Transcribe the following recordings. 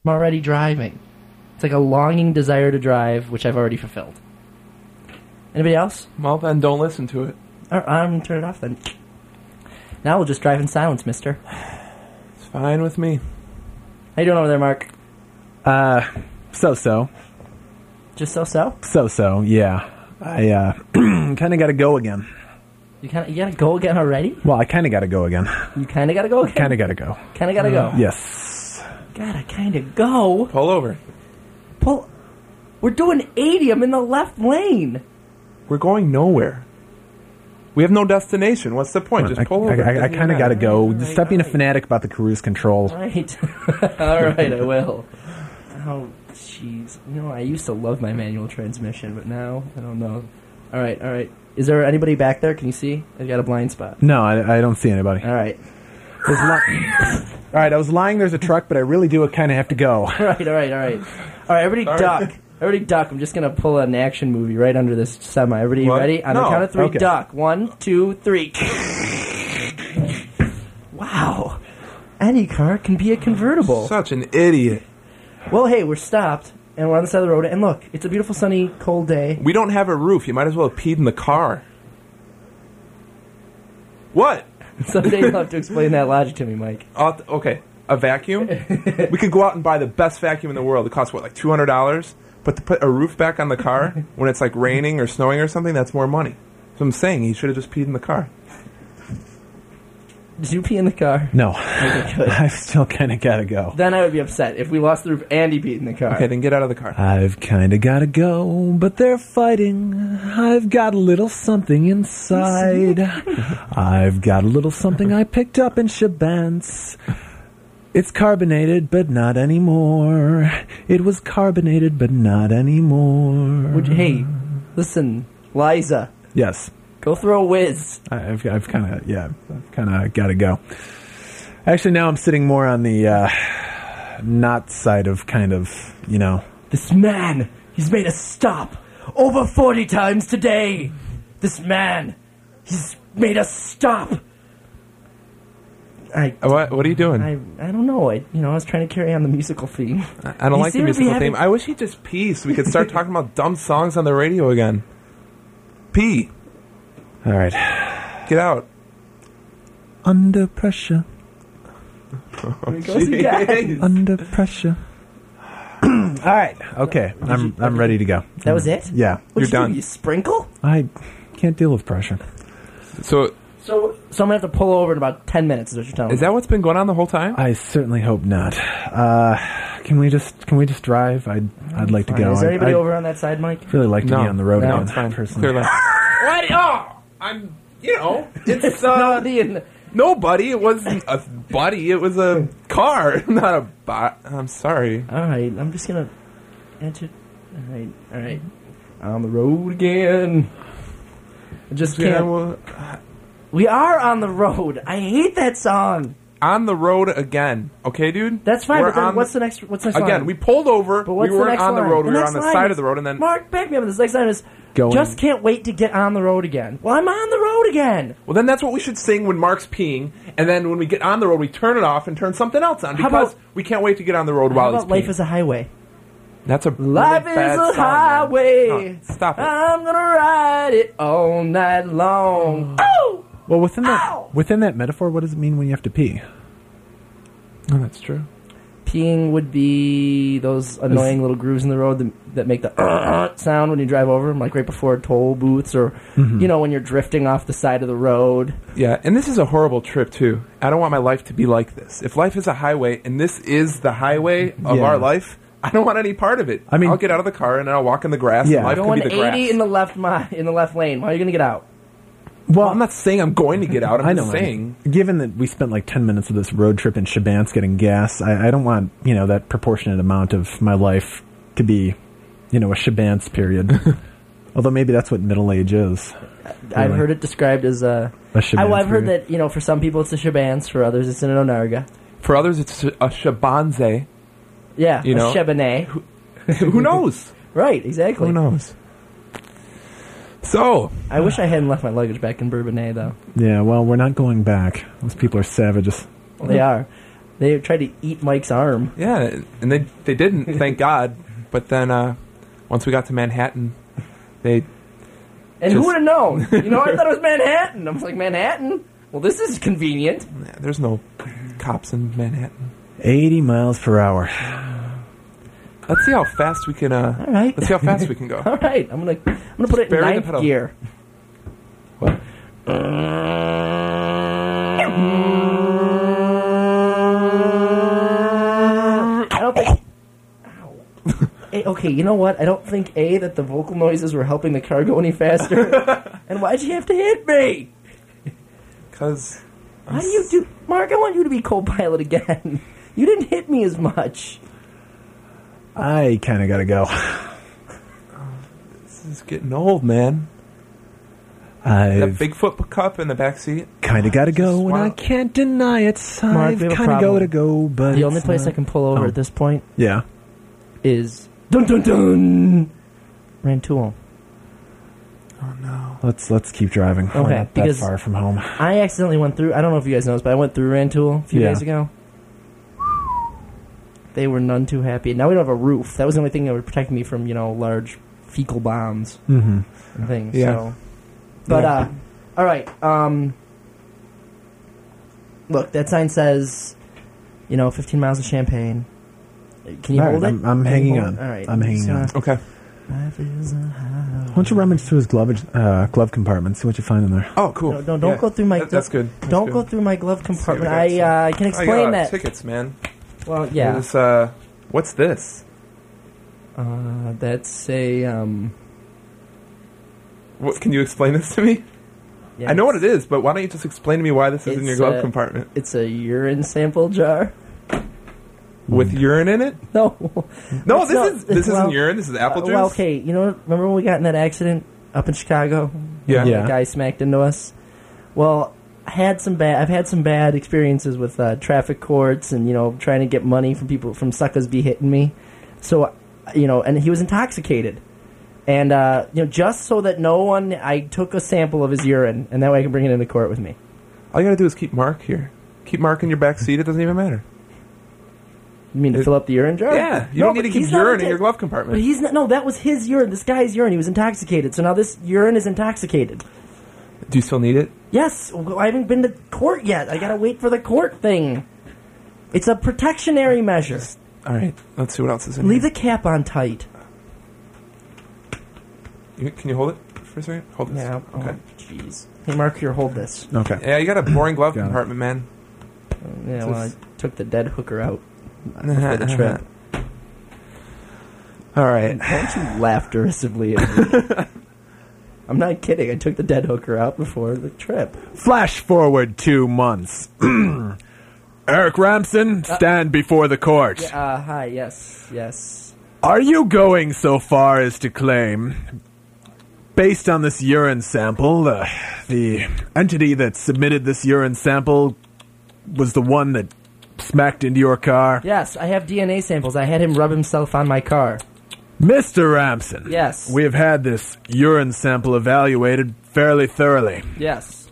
I'm already driving. It's like a longing desire to drive, which I've already fulfilled. Anybody else? Well, then don't listen to it. I'm going to turn it off then. Now we'll just drive in silence, mister. It's fine with me. How you doing over there, Mark? So-so. Just so-so? So-so, yeah. I kind of got to go again. You gotta go again already? Well, I kind of got to go again. You kind of gotta go again? Kind of got to go. Kind of gotta go? Yes. Gotta kind of go? Pull over. We're doing 80. I'm in the left lane. We're going nowhere. We have no destination. What's the point? Just pull over. I kind of got to go. Just stop being a fanatic about the cruise control. Right. All right, I will. Oh, jeez. You know, I used to love my manual transmission, but now I don't know. All right. Is there anybody back there? Can you see? I've got a blind spot. No, I don't see anybody. All right. All right, I was lying there's a truck, but I really do kind of have to go. All right. All right, everybody duck. Everybody duck. I'm just going to pull an action movie right under this semi. Everybody ready? On the count of 3, okay. Duck. 1, 2, 3. Wow. Any car can be a convertible. Such an idiot. Well, hey, we're stopped, and we're on the side of the road, and look, it's a beautiful, sunny, cold day. We don't have a roof. You might as well have peed in the car. What? Someday you'll have to explain that logic to me, Mike. Okay, a vacuum? We could go out and buy the best vacuum in the world. It costs, what, like $200? But to put a roof back on the car when it's like raining or snowing or something, that's more money. So I'm saying he should have just peed in the car. Did you pee in the car? No. Okay, good. I still kind of got to go. Then I would be upset if we lost the roof and he peed in the car. Okay, then get out of the car. I've kind of got to go, but they're fighting. I've got a little something inside. I've got a little something I picked up in Shabant's. It's carbonated, but not anymore. It was carbonated, but not anymore. Hey, listen, Liza. Yes. Go throw a whiz. I've kind of got to go. Actually, now I'm sitting more on the not side of kind of, you know. This man, he's made us stop over 40 times today. This man, he's made us stop. What are you doing? I don't know. I was trying to carry on the musical theme. I don't like the musical theme. I wish he'd just pee so we could start talking about dumb songs on the radio again. Pee. All right. Get out. Under pressure. Again. Under pressure. All right. Okay. I'm ready to go. That was it? Yeah. You're done. You sprinkle? I can't deal with pressure. So I'm gonna have to pull over in about 10 minutes. Is what you're telling me? Is that what's been going on the whole time? I certainly hope not. Can we just drive? I'd like to go. Is there anybody over on that side, Mike? I'd really like to be on the road No, again. it's fine. Personally. Clearly. What? Oh, I'm. It's Nobody. Nobody. It wasn't a buddy. It was a car, not a bot. I'm sorry. All right. I'm just gonna enter. All right. On the road again. I just can't. We are on the road. I hate that song. On the road again. Okay, dude? That's fine, but then what's the next song? Again, we pulled over. But what's we weren't the next on the line? road. We were next on the line side is, of the road, and then... Mark, back me up. This next line is, Going. just can't wait to get on the road again. Well, I'm on the road again. Well, then that's what we should sing when Mark's peeing, and then when we get on the road, we turn it off and turn something else on, because we can't wait to get on the road while he's peeing. Life is a Highway? That's a Life really bad is a song, highway. Man. No, stop it. I'm gonna ride it all night long. Oh! Well, within that metaphor, what does it mean when you have to pee? Oh, that's true. Peeing would be those annoying little grooves in the road that make the sound when you drive over them, like right before toll booths, or when you're drifting off the side of the road. Yeah, and this is a horrible trip too. I don't want my life to be like this. If life is a highway and this is the highway of our life, I don't want any part of it. I mean, I'll get out of the car and I'll walk in the grass. Yeah, and life going can be the 80 grass. in the left lane. Why are you gonna get out? Well, I'm not saying I'm going to get out. I'm just saying. Given that we spent like 10 minutes of this road trip in Shabant's getting gas, I don't want, that proportionate amount of my life to be, a Shabant's period. Although maybe that's what middle age is. I've heard it described as a Shabant's I've heard period. that, for some people it's a Shabant's, for others it's an Onarga. For others, it's a Shabanze. Yeah, a Chebanet. Who knows? Right, exactly. Who knows? So, I wish I hadn't left my luggage back in Bourbonnais, though. Yeah, well, we're not going back. Those people are savages. Well, they are. They tried to eat Mike's arm. Yeah, and they didn't, thank God. But then once we got to Manhattan, they... And who would have known? I thought it was Manhattan. I was like, Manhattan? Well, this is convenient. Yeah, there's no cops in Manhattan. 80 miles per hour. Let's see how fast we can. All right. Let's see how fast we can go. All right. I'm gonna put it in Bury the ninth pedal. gear. What? I don't think. Ow. Okay, you know what? I don't think that the vocal noises were helping the car go any faster. And why'd you have to hit me? Because. Why do you do, Mark? I want you to be co-pilot again. You didn't hit me as much. I kind of got to go. This is getting old, man. That I've Bigfoot cup in the back seat. kind of got to go, and Wow. I can't deny it. Mark, I've we have a kind of problem. got to go, but The only it's place I not- can pull over Oh. at this point Yeah. is dun dun dun Rantoul. Oh no. Let's keep driving. We're Okay, not that because- far from home. I accidentally went through. I don't know if you guys know this, but I went through Rantoul a few Yeah. days ago. They were none too happy. Now we don't have a roof. That was the only thing that would protect me from large fecal bombs Mm-hmm. and things. Yeah. So. But Yeah. all right. Look, that sign says, 15 miles of champagne. Can you All right, hold it? I'm Can you hanging hold on. it? All right. I'm hanging on. Okay. Life is a highway. Why don't you rummage through his glove compartment, see what you find in there. Oh, cool. No, don't Yeah. go through my. That's good. That's Don't good. go through my glove compartment. we got I can I explain got that. tickets, man. Well, yeah. There's, what's this? That's a What, can you explain this to me? yeah, I know what it is, but why don't you just explain to me why this is in your It's, glove compartment It's a urine sample jar. with urine in it? No, No, It's not- this well, isn't urine. This is apple juice. Well, okay, remember when we got in that accident up in Chicago? Yeah. Yeah. The guy smacked into us. Well, I've had some bad experiences with traffic courts and trying to get money from people from suckers be hitting me. So and he was intoxicated. And just so that I took a sample of his urine, and that way I can bring it into court with me. All you gotta do is keep Mark here. Keep Mark in your back seat. It doesn't even matter. You mean to fill up the urine jar? Yeah, you No, don't need but to keep he's not urine in intox- your glove But compartment. he's not. No, that was his urine. This guy's urine. He was intoxicated. So now this urine is intoxicated. Do you still need it? Yes, well, I haven't been to court yet. I gotta wait for the court thing. It's a protectionary measure. All right, let's see what else is in Leave here. the cap on tight. Can you hold it for a second? Hold this. Yeah. Okay. Oh, jeez. Hey, Mark, here, hold this. Okay. Yeah, you got a boring glove Got it. compartment, man. Yeah, So well, I it's- took the dead hooker out before the trip. All right. Don't you laugh derisively at me. I'm not kidding. I took the dead hooker out before the trip. Flash forward 2 months. Eric Ramson, stand before the court. Hi, yes. Are you going so far as to claim, based on this urine sample, the entity that submitted this urine sample was the one that smacked into your car? Yes, I have DNA samples. I had him rub himself on my car. Mr. Ramson. Yes. We have had this urine sample evaluated fairly thoroughly. Yes.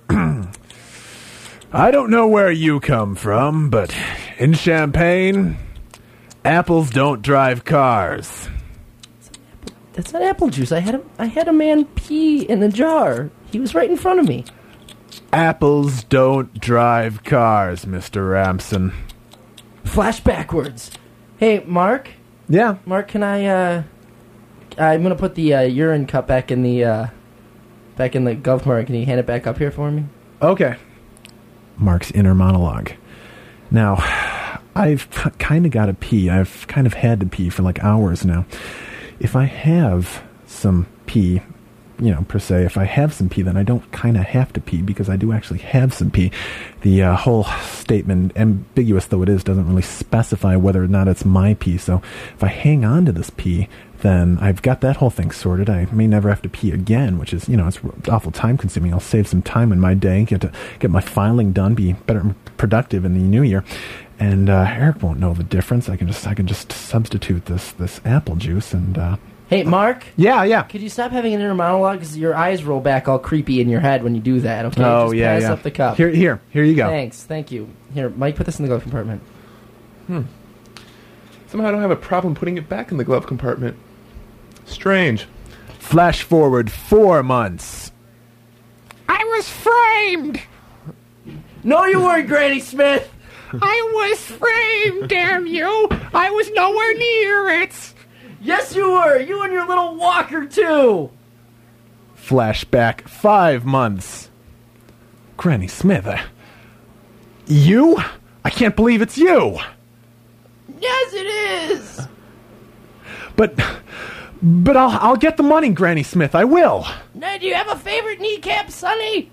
I don't know where you come from, but in Champaign, apples don't drive cars. That's not apple juice. I had a man pee in a jar. He was right in front of me. Apples don't drive cars, Mr. Ramson. Flash backwards. Hey, Mark. Yeah. Mark, can I? I'm gonna put the urine cup back in the glove compartment. Can you hand it back up here for me? Okay. Mark's inner monologue. Now, I've kind of got to pee. I've kind of had to pee for like hours now. If I have some pee, per se, if I have some pee, then I don't kind of have to pee because I do actually have some pee. The whole statement, ambiguous though it is, doesn't really specify whether or not it's my pee. So if I hang on to this pee, then I've got that whole thing sorted. I may never have to pee again, which is, it's awful time consuming. I'll save some time in my day, get my filing done, be better and productive in the new year. And Eric won't know the difference. I can just substitute this apple juice and Hey, Mark. Yeah. Could you stop having an inner monologue? Because your eyes roll back all creepy in your head when you do that. Okay. Oh, Just yeah, pass yeah. up the cup. Here you go. Thanks. Thank you. Here, Mike, put this in the glove compartment. Somehow I don't have a problem putting it back in the glove compartment. Strange. Flash forward 4 months. I was framed. No, you weren't, Granny Smith. I was framed, damn you. I was nowhere near it. Yes, you were. You and your little walker, too. Flashback 5 months. Granny Smith, you? I can't believe it's you. Yes, it is. But I'll get the money, Granny Smith. I will. Now, do you have a favorite kneecap, Sonny?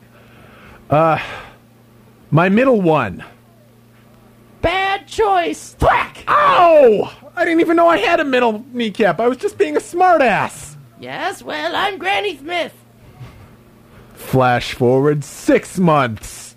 My middle one. Bad choice. Thwack! Ow! I didn't even know I had a middle kneecap. I was just being a smartass. Yes, well, I'm Granny Smith. Flash forward 6 months.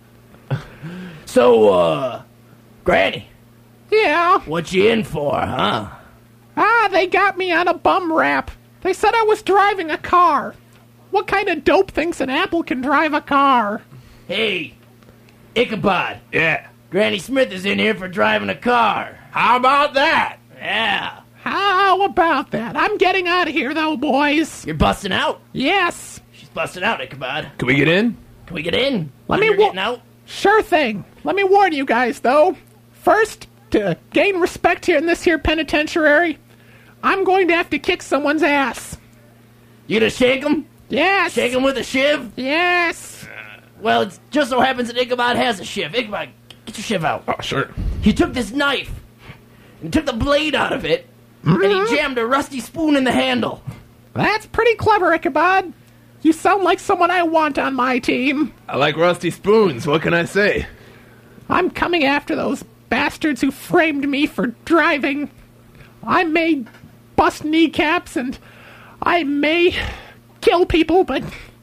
So, Granny, Yeah. what you in for, huh? They got me on a bum rap. They said I was driving a car. What kind of dope thinks an apple can drive a car? Hey, Ichabod, Yeah. Granny Smith is in here for driving a car. How about that? Yeah. How about that? I'm getting out of here, though, boys. You're busting out. Yes. She's busting out, Ichabod. Can we get in? Can we get in? Let me You're getting out? Sure thing. Let me warn you guys, though. First, to gain respect here in this here penitentiary, I'm going to have to kick someone's ass. You gonna shake him? Yes. Shake him with a shiv? Yes. Well, it just so happens that Ichabod has a shiv. Ichabod, get your shiv out. Oh, sure. He took this knife and took the blade out of it, and he jammed a rusty spoon in the handle. That's pretty clever, Ichabod. You sound like someone I want on my team. I like rusty spoons. What can I say? I'm coming after those bastards who framed me for driving. I may bust kneecaps and I may kill people, but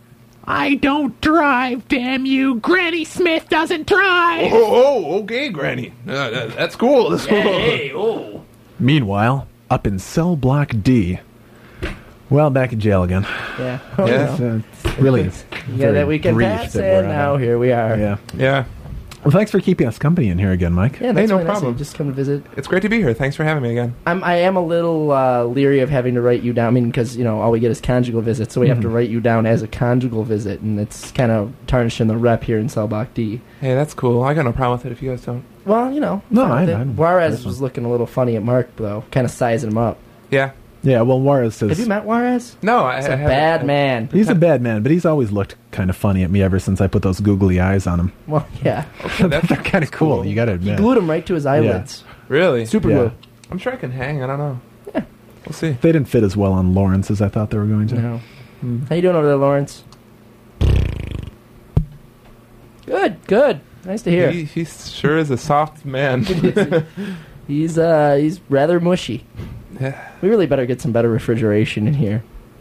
I don't drive, damn you. Granny Smith doesn't drive. Okay, Granny. That's cool. That's cool. Hey, oh. Meanwhile, up in cell block D. Well, back in jail again. Yeah. Yeah. It's really Yeah, very that weekend brief pass, that and we're now on. here we are. Yeah. Yeah. Well, thanks for keeping us company in here again, Mike. Yeah, that's no really nice of problem. you. Just come to visit. It's great to be here. Thanks for having me again. I am a little leery of having to write you down. I mean, because, all we get is conjugal visits, so we have to write you down as a conjugal visit, and it's kind of tarnishing the rep here in Cell Block D. Hey, that's cool. I got no problem with it if you guys don't. Well, No, fine with I- it. Juarez was looking a little funny at Mark, though, kind of sizing him up. Yeah. Yeah, well, Juarez says... Have you met Juarez? No, I He's a haven't. bad man. He's a bad man, but he's always looked kind of funny at me ever since I put those googly eyes on him. Well, yeah. That's They're kind of cool, you gotta He admit. glued him right to his eyelids. really. Super Yeah. glue. I'm sure I can hang. I don't know. Yeah. We'll see. They didn't fit as well on Lawrence as I thought they were going to. No. How you doing over there, Lawrence? Good. Nice to hear. He sure is a soft man. He's rather mushy. Yeah. We really better get some better refrigeration in here.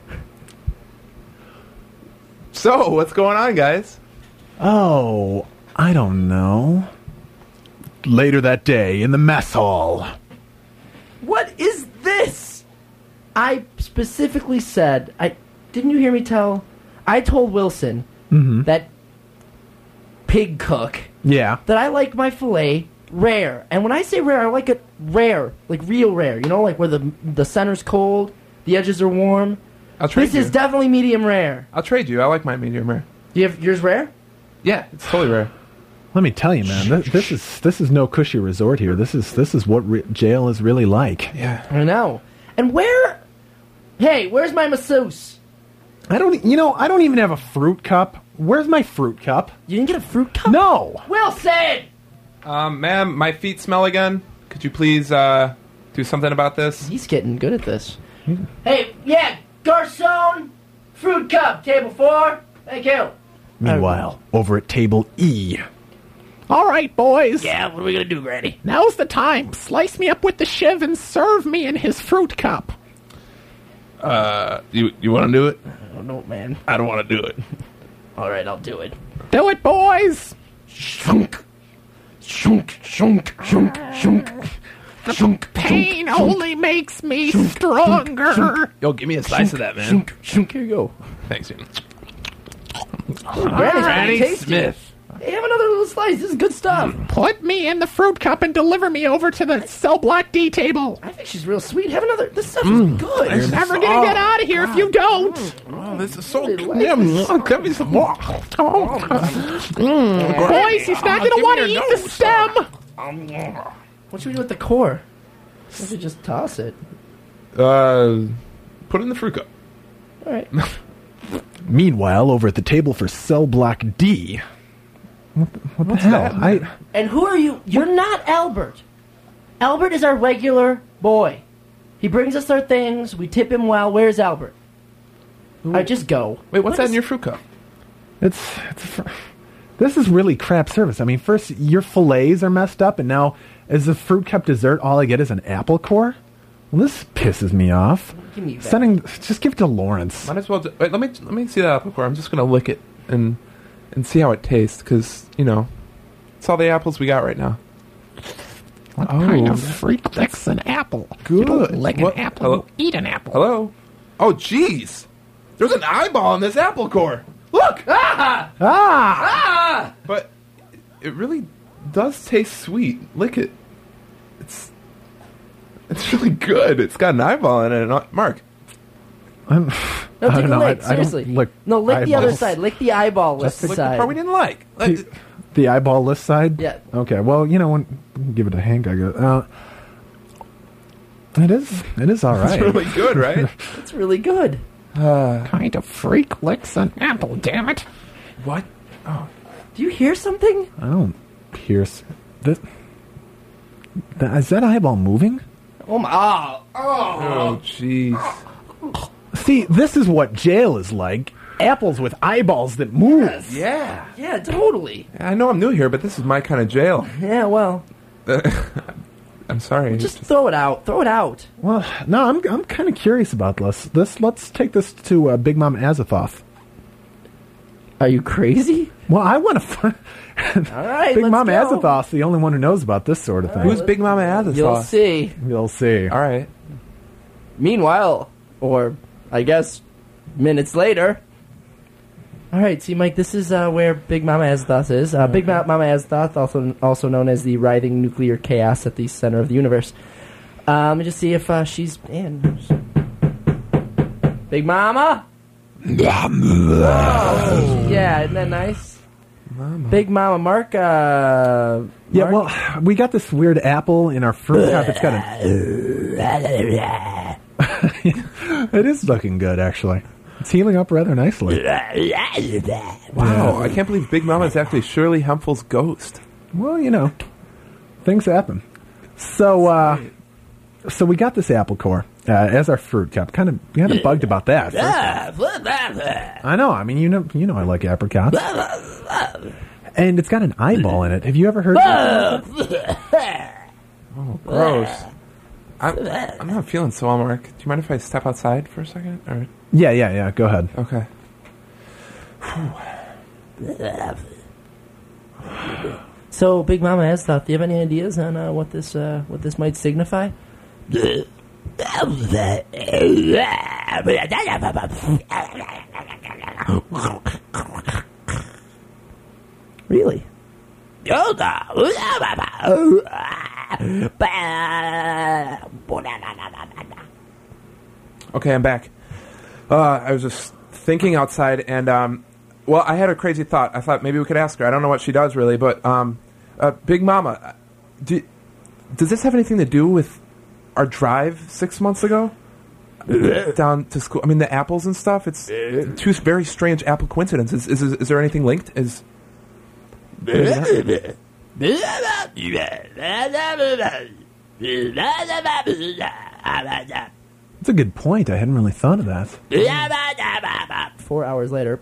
So, what's going on, guys? Oh, I don't know. Later that day in the mess hall. What is this? I specifically said, didn't you hear me tell? I told Wilson, that pig cook, Yeah. that I like my filet rare. And when I say rare, I like it rare, like real rare. You know, like where the center's cold, the edges are warm. I'll trade This you. is definitely medium rare. I'll trade you. I like my medium rare. Do you have yours rare? Yeah, it's totally rare. Let me tell you, man, this is no cushy resort here. This is what jail is really like. Yeah. I know. And where's my masseuse? I don't even have a fruit cup. Where's my fruit cup? You didn't get a fruit cup? No. Wilson! Ma'am, my feet smell again. Could you please do something about this? He's getting good at this. Hey, yeah, garçon, fruit cup, table 4. Thank you. Meanwhile, over at table E. All right, boys. Yeah, what are we gonna do, Granny? Now's the time. Slice me up with the shiv and serve me in his fruit cup. You want to do it? I don't know, man. I don't want to do it. All right, I'll do it. Do it, boys. Shunk, shunk, shunk, shunk, shunk, shunk. Pain only makes me stronger. Yo, give me a slice of that, man. Shunk, shunk. Here you go. Thanks, man. Granny's Granny tasty. Smith. Hey, have another little slice. This is good stuff. Put me in the fruit cup and deliver me over to the cell block D table. I think she's real sweet. Have another. This stuff is good. You're never gonna get out of here if you don't. Oh, this is so Really good. Give me some more. Boys, he's not gonna want to eat the stem. What should we do with the core? We should just toss it. Put it in the fruit cup. All right. Meanwhile, over at the table for cell block D. What the hell? that? And who are you? You're not Albert. Albert is our regular boy. He brings us our things. We tip him well. Where's Albert? I just go. Wait, what's that in your fruit cup? This is really crap service. I mean, first your fillets are messed up, and now as a fruit cup dessert, all I get is an apple core. Well, this pisses me off. Give me that. Just give it to Lawrence. Might as well. Wait, let me see that apple core. I'm just gonna lick it and see how it tastes, because it's all the apples we got right now. What kind of freak licks an apple? Good. You don't lick What? an apple, Hello? you eat an apple. Hello. Oh, jeez. There's an eyeball in this apple core. Look. Ah! But it really does taste sweet. Lick it. It's really good. It's got an eyeball in it. Mark. No, take don't a know. lick. I don't Seriously. lick No, lick the other eyeballs. side. Lick the eyeball list Lick the side. part we didn't like. The eyeball list side? Yeah. Okay, well, give it a Hank, I guess. It is all right. It's really good, right? It's really good. Kind of freak licks an apple, damn it. What? Do you hear something? I don't pierce. Is that eyeball moving? Oh my! Oh, jeez. See, this is what jail is like. Apples with eyeballs that move. Yeah. Yeah, totally. I know I'm new here, but this is my kind of jail. Yeah, well, I'm sorry. just throw it out. Throw it out. Well, no, I'm kind of curious about this. Let's take this to Big Mom Azathoth. Are you crazy? Well, I want to find... All right, Big let's Mom go. Azathoth's the only one who knows about this sort of thing. Who's Big Mama Azathoth? You'll see. You'll see. All right. Meanwhile, or I guess minutes later. All right, see, Mike, this is where Big Mama Azathoth is. Big Mama Azathoth, also known as the writhing nuclear chaos at the center of the universe. Let me just see if she's in. Big Mama? Oh, yeah, isn't that nice? Mama. Big Mama, Mark. Yeah, well, we got this weird apple in our fruit cup. It's got It is looking good, actually. It's healing up rather nicely. Wow, I can't believe Big Mama is actually Shirley Hemphel's ghost. Well, things happen. So we got this apple core as our fruit cup. Kind of bugged about that. I know. I mean, you know, I like apricots. And it's got an eyeball in it. Have you ever heard of that? Oh, gross. I'm not feeling so well, Mark. Do you mind if I step outside for a second? Or? Yeah. Go ahead. Okay. So, Big Mama Azathoth, do you have any ideas on what this might signify? Really? Okay, I'm back. I was just thinking outside, and well, I had a crazy thought. I thought maybe we could ask her. I don't know what she does really, but Big Mama, does this have anything to do with our drive 6 months ago down to school? I mean, the apples and stuff. It's two very strange apple coincidences. Is there anything linked? That's a good point. I hadn't really thought of that. 4 hours later.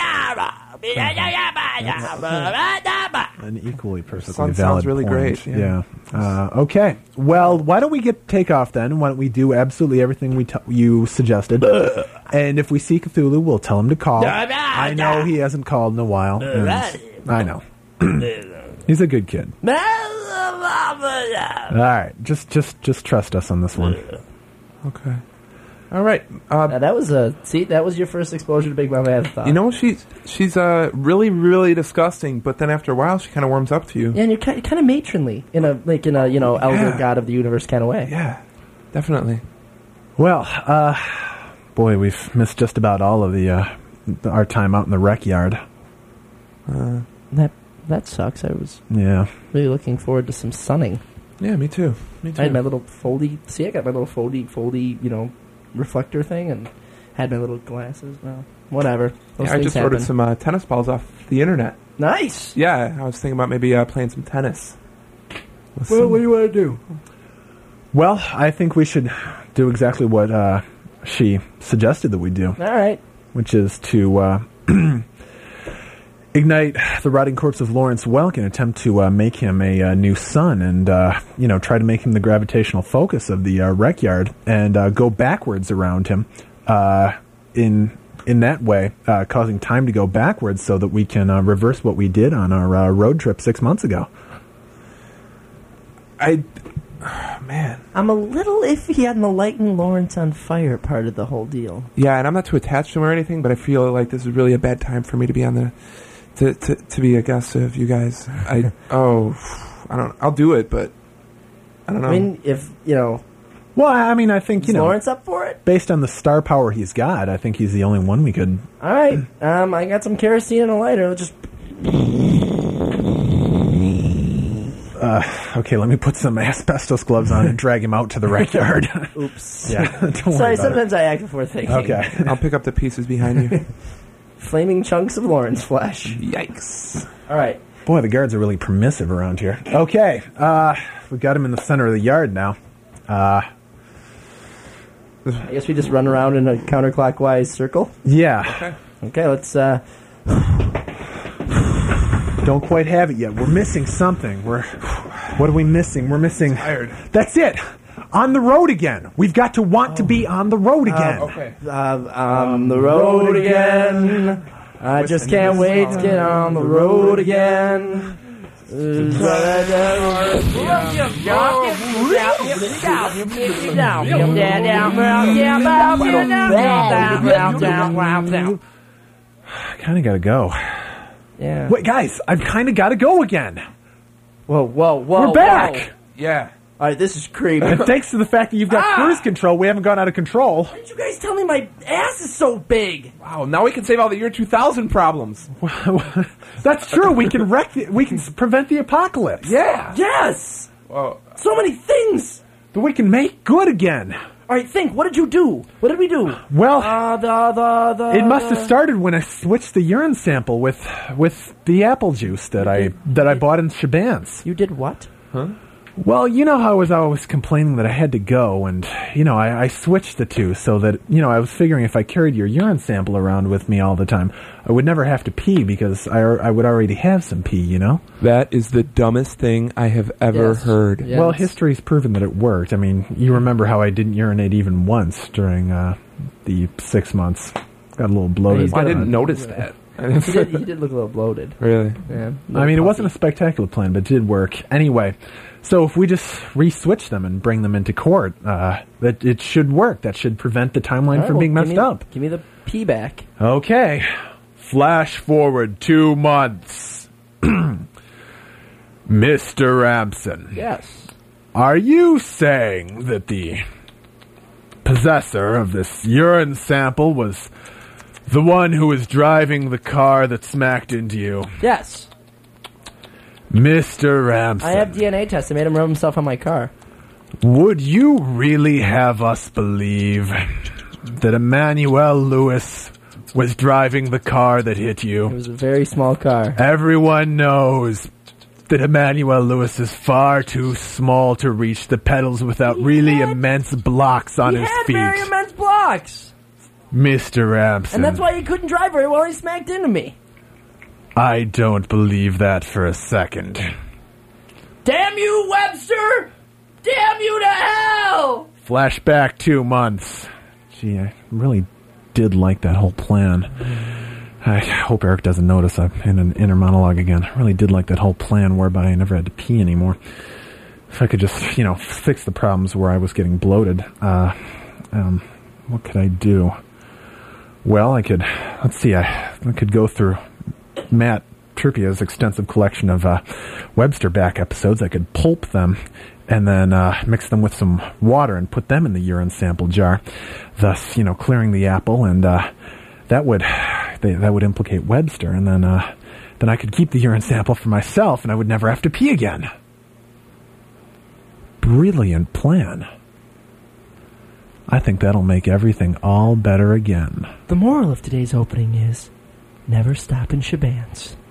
An equally perfectly Sounds valid really point. great, yeah. Okay. Well, why don't we take off then? Why don't we do absolutely everything you suggested? And if we see Cthulhu, we'll tell him to call. I know he hasn't called in a while. and I know. He's a good kid. All right. Just trust us on this one. Okay. All right. That was that was your first exposure to Big Mama Avatar. You know, she's really, really disgusting, but then after a while, she kind of warms up to you. Yeah, and you're kind of matronly in a elder god of the universe kind of way. Yeah, definitely. Well, boy, we've missed just about all of our time out in the rec yard. That sucks. I was Yeah. really looking forward to some sunning. Yeah, me too. I had my little foldy. See, I got my little foldy, reflector thing, and had my little glasses. Well, whatever. Those I things just happen. ordered some tennis balls off the internet. Nice. Yeah, I was thinking about maybe playing some tennis. Well, what do you want to do? Well, I think we should do exactly what she suggested that we do, All right. which is to ignite the rotting corpse of Lawrence Welk and attempt to make him a new sun and, try to make him the gravitational focus of the rec yard and go backwards around him in that way, causing time to go backwards so that we can reverse what we did on our road trip 6 months ago. Man. I'm a little iffy on the lighting Lawrence on fire part of the whole deal. Yeah, and I'm not too attached to him or anything, but I feel like this is really a bad time for me to be on to be a guest of you guys. I don't. I'll do it, but I don't know. I mean, if Well, I mean, I think, is Lawrence up for it? based on the star power he's got, I think he's the only one we could... All right. I got some kerosene and a lighter. Let's just. Okay, let me put some asbestos gloves on and drag him out to the rec yard. Oops. Yeah, don't worry Sorry, about sometimes I act before thinking. it. Okay. I'll pick up the pieces behind you. Flaming chunks of Lawrence flesh. Yikes. All right. Boy, the guards are really permissive around here. Okay, we got him in the center of the yard now. I guess we just run around in a counterclockwise circle. Yeah. Okay, let's. Don't quite have it yet. We're missing something. What are we missing? We're missing... Tired. That's it! On the road again. We've got to want to be on the road again. Okay. On the road again. I just can't wait to get on the road again. Kind of gotta go. Yeah. Wait, guys, I've kind of gotta go again. Whoa. We're back! Whoa. Yeah. All right, this is creepy. And thanks to the fact that you've got cruise control, we haven't gone out of control. Why did you guys tell me my ass is so big? Wow. Now we can save all the year 2000 problems. That's true. We can we can prevent the apocalypse. Yeah. Yes. Well, So many things. But we can make good again. All right, think. What did you do? What did we do? Well, It it must have started when I switched the urine sample with the apple juice that I bought in Shaban's. You did what? Well, you know how I was always complaining that I had to go, and, I switched the two so that, I was figuring if I carried your urine sample around with me all the time, I would never have to pee because I would already have some pee, that is the dumbest thing I have ever Yes. heard. Yeah. Well, history's proven that it worked. I mean, you remember how I didn't urinate even once during the 6 months. Got a little bloated. He's I got didn't notice that. He did look a little bloated. Really? Yeah. I mean, it wasn't a spectacular plan, but it did work. Anyway, so if we just re-switch them and bring them into court, that it should work. That should prevent the timeline from being messed up. Give me the pee back. Okay. Flash forward 2 months. Mr. Ramson, Yes. are you saying that the possessor of this urine sample was the one who was driving the car that smacked into you? Yes. Mr. Ramson, I have DNA tests. I made him rub himself on my car. would you really have us believe that Emmanuel Lewis was driving the car that hit It you? was a very small car. Everyone knows that Emmanuel Lewis is far too small to reach the pedals without really immense blocks on He his had feet. very immense blocks. Mr. Ramson, And that's why he couldn't drive very well. He smacked into me. I don't believe that for a second. Damn you, Webster! Damn you to hell! Flashback 2 months. Gee, I really did like that whole plan. I hope Eric doesn't notice I'm in an inner monologue again. I really did like that whole plan whereby I never had to pee anymore. If I could just, fix the problems where I was getting bloated. What could I do? Well, I could go through Matt Turpia's extensive collection of Webster back episodes. I could pulp them and then mix them with some water and put them in the urine sample jar, thus, clearing the apple, and that would implicate Webster, and then I could keep the urine sample for myself, and I would never have to pee again. Brilliant plan. I think that'll make everything all better again. The moral of today's opening is, never stop in Shabans.